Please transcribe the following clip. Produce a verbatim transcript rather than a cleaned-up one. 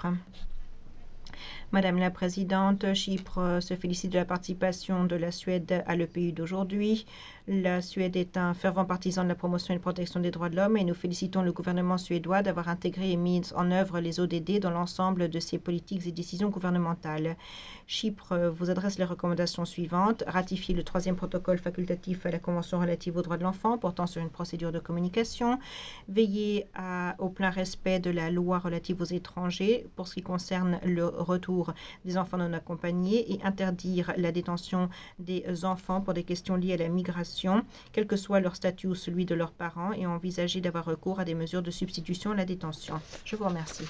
Chypre. Madame la Présidente, Chypre se félicite de la participation de la Suède à l'E P U d'aujourd'hui. La Suède est un fervent partisan de la promotion et de la protection des droits de l'homme et nous félicitons le gouvernement suédois d'avoir intégré et mis en œuvre les O D D dans l'ensemble de ses politiques et décisions gouvernementales. Chypre vous adresse les recommandations suivantes. Ratifier le troisième protocole facultatif à la Convention relative aux droits de l'enfant portant sur une procédure de communication. Veiller à, au plein respect de la loi relative aux étrangers pour ce qui concerne le retour des enfants non accompagnés et interdire la détention des enfants pour des questions liées à la migration, quel que soit leur statut ou celui de leurs parents, et envisager d'avoir recours à des mesures de substitution à la détention. Je vous remercie.